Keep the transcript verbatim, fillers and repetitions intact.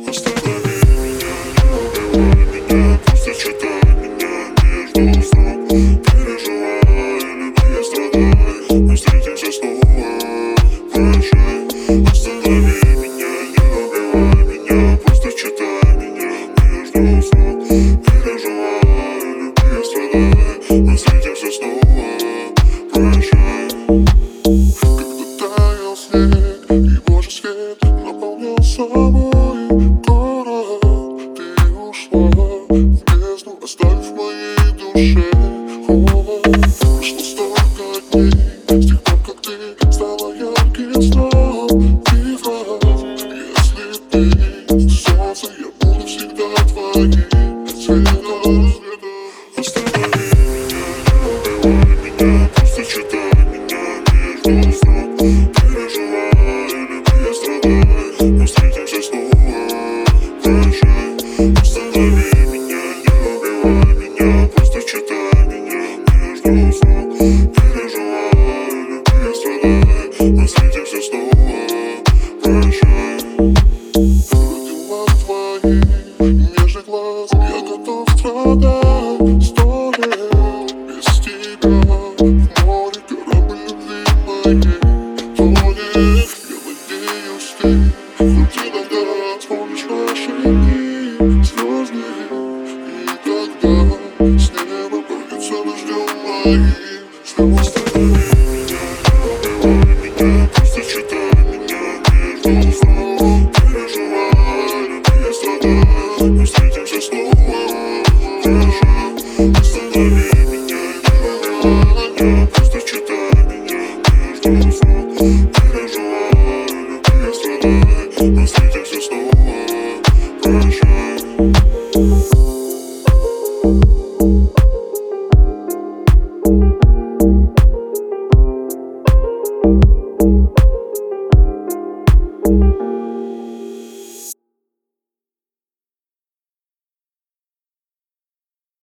Останови меня, не убивай меня, просто читай меня между строк. Переживай, люби и страдай, мы встретимся снова, прощай. Останови меня, не убивай меня, просто читай меня между строк. Переживай, люби и страдай, мы встретимся снова, прощай. Когда таял снег и божий свет наполнял собой город, ты ушла в бездну, оставив в моей душе холод. Прошло столько дней с тех пор, как ты стала ярким сном. Ты враг, если ты солнце, я буду всегда твоим цветом. Останови меня, не убивай меня, просто читай меня между строк. Переживай, люби и страдай, мы встретимся снова, прощай. Останови меня, не убивай меня, просто читай меня между строк. Переживай, люби и страдай, мы встретимся снова, прощай. Ради глаз твоих, нежных глаз, я готов страдать сто лет без тебя. В море корабль любви моей тонет. Я надеюсь, ты хоть иногда вспомнишь наши дни звездные, и тогда с неба польются дождем моим слез. Останови меня, не убивай меня, просто читай меня между строк. Переживай, люби и страдай, мы встретимся снова, прощай. Останови меня, не убивай меня, просто читай меня между строк. Переживай, люби и страдай, мы